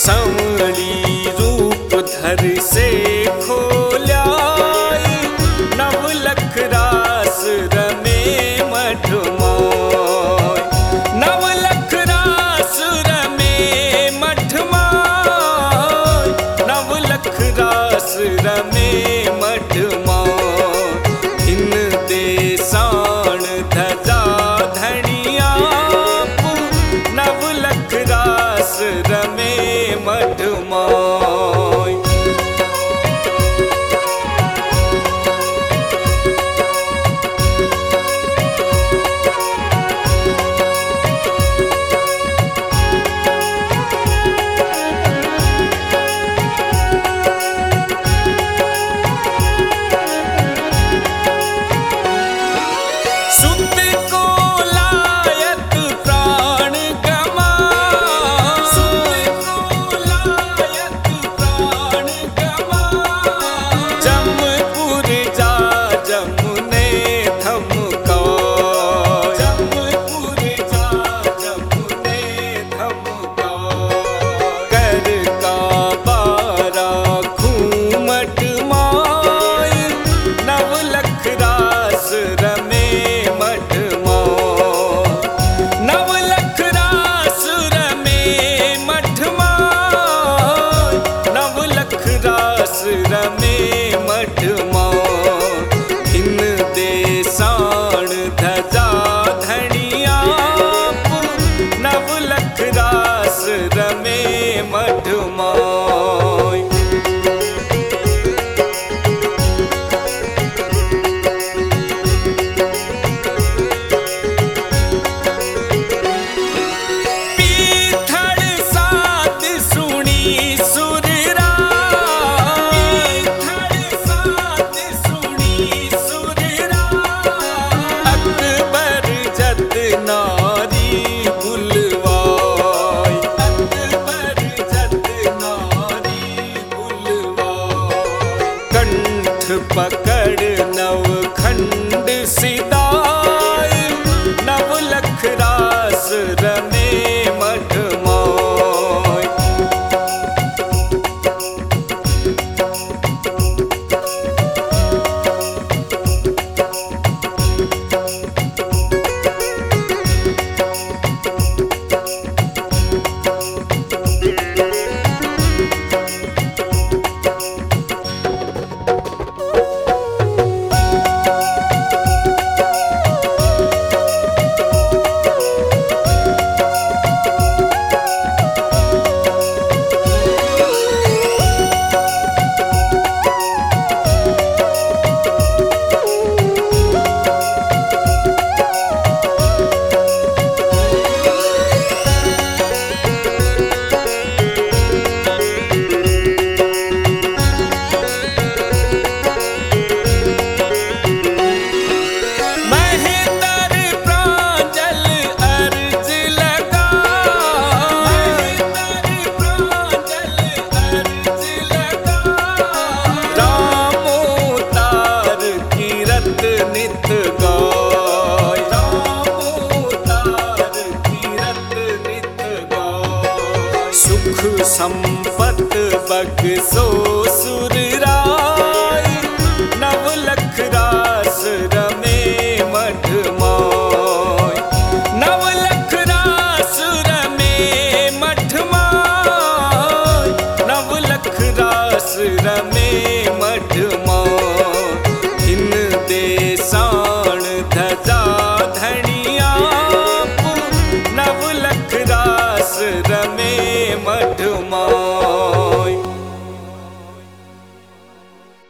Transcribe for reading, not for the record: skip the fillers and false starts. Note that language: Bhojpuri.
संवली रूप धर से खोल्याई, नव लख रास रमे मठमाय। नव लख रास रमे मठमाय, नव लख रास रमे मठमाय। इन देसाण धजा धनिया, नव लख रास रमे मठमाय। सुत को लायत प्राण गमाए, सुत को लायत प्राण गमाए। जमपुर जा जमुने धमकाए, जमपुर जा जमुने धमकाए। कर का बारा घूमट माय, नव लख रास रमे मठमाय। नव लख रास रमे मठमाय, नव लख रास रमे मठमाय। इन देसाण धजा धनिया, नव लख रास रमे मठमाय। पीथड़ साध सुनी सुरराय, पीथड़ साध सुनी सुरराय। अकबर जद नारी बुलवाय, अकबर जद नारी बुलवाय। कंठ पकड़ नव खंड सिदाय, नव लख रास रमे मठमाय। महेंद्र प्रांजल अर्ज लगाए, महेंद्र प्रांजल अर्ज लगाए। रामोतार कीरत नित गाय, रामोतार कीरत नित गाय। सुख संपत बख्शो सुरराय, नव लख रास रमे मठमाय। नव लख रास रमे मठमाय, नव लख रास रमे